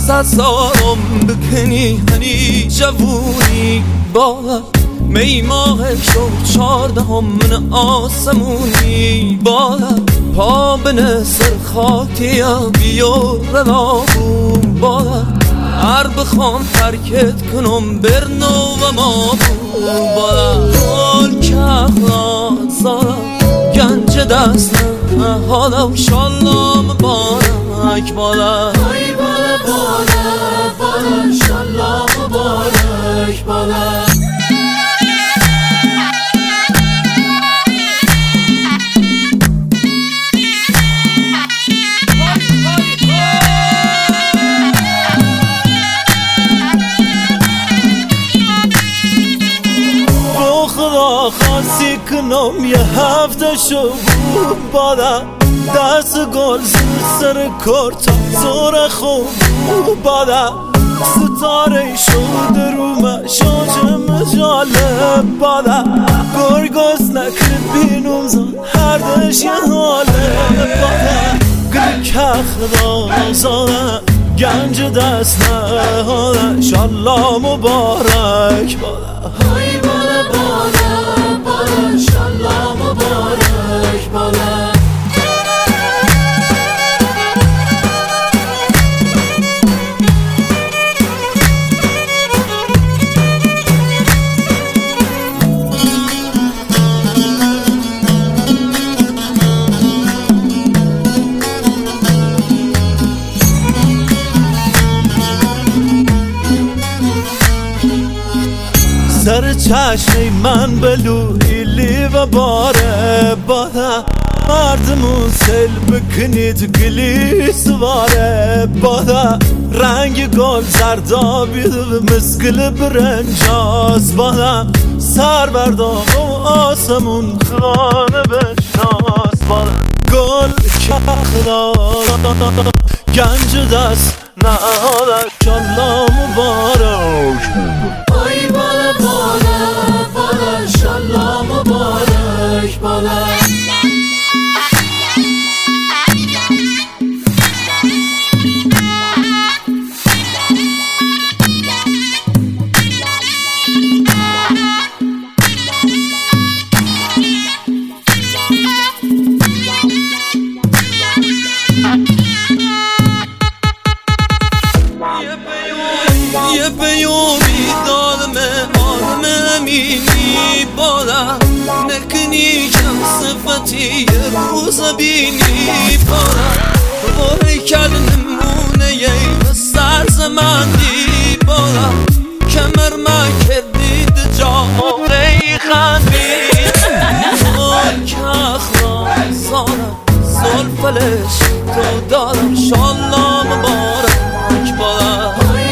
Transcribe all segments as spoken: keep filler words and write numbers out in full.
صد سالم بکنی هنی جوونی باور می ماه شو چاردهم من آسمونی باور پا بنه سر خاکیا بیو روابون باور هر بخوام ترکت کنم برنو و ما بود باور گل کهران زارم گنج دست نه حالا و شالله مبارک بالا ای بالا بالا بالا شالله مبارک بالا خاصی کنم یه هفته شو بود بادا دست گل سر کرتا زور خوب بادا ستاره شد رو مشاج مجاله بادا گرگوز نکرد بینم زن هر دش یه حاله بادا گل کخ رازانه گنج دست نه حاله شالله مبارک بادا ای بالا بالا بالا شالله مبارک بالا سر چشمی من بلو ایلی و باره بادا مردمون سل بکنید گلی سواره بادا رنگ گل زردابی مسکل برنجاز بادا سر بردام و آسمون خانه بشناس بادا گل کخلا گنج دست نهاده شالله مبارک ای بالا بالا بالا شالله مبارک بالا یه پیومی دادمه آدم امینی بالا نکنی کم صفتی یه روز بینی بالا باری کل نمونه یه بستر زمندی بالا کمر من کردید جا آقای خندی گل کخلا زانم زلفلش تو دارم شالله مبارک بالا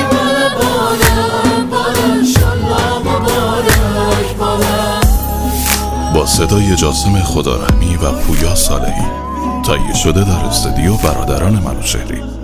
با صدای جاسم خدارحمی و پویا صالحی تهیه شده در استودیو برادران منوچهری.